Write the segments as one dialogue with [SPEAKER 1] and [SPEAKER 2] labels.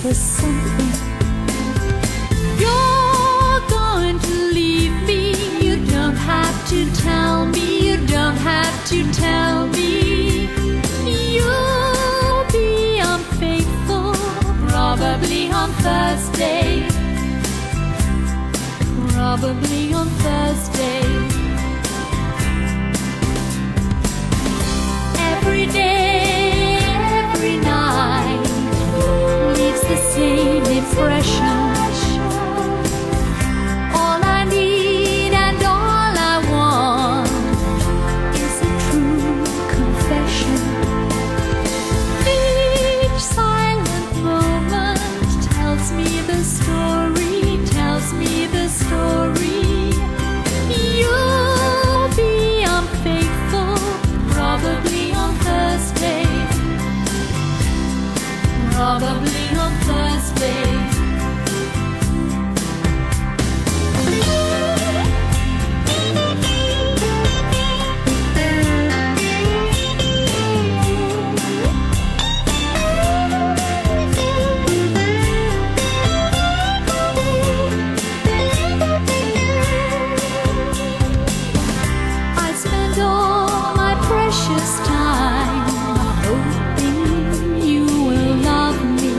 [SPEAKER 1] for something. You're going to leave me. You don't have to tell me. You don't have to tell me. You'll be unfaithful, probably on Thursday. Probably on Thursday. Every day, every night leaves the same impression. All I need and all I want is a true confession. Each silent moment tells me the story, tells me the story. You'll be unfaithful, probably on Thursday. Probably on Thursday. I spend all my precious time hoping you will love me.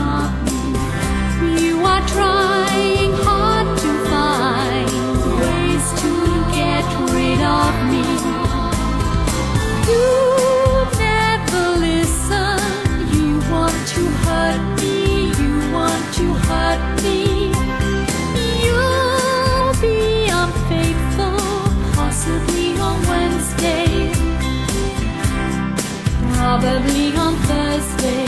[SPEAKER 1] You are trying hard to find ways to get rid of me. You never listen. You want to hurt me. You want to hurt me. You'll be unfaithful, possibly on Wednesday. Probably on Thursday.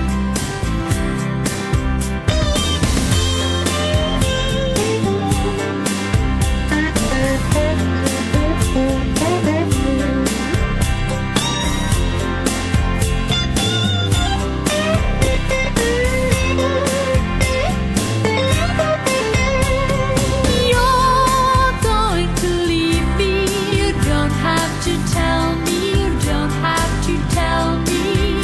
[SPEAKER 1] You're going to leave me. You don't have to tell me. You don't have to tell me.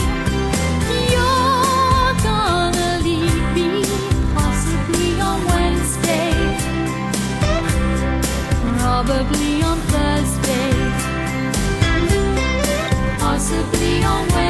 [SPEAKER 1] You're gonna leave me, possibly on Wednesday. Probably on Thursday. Possibly on Wednesday.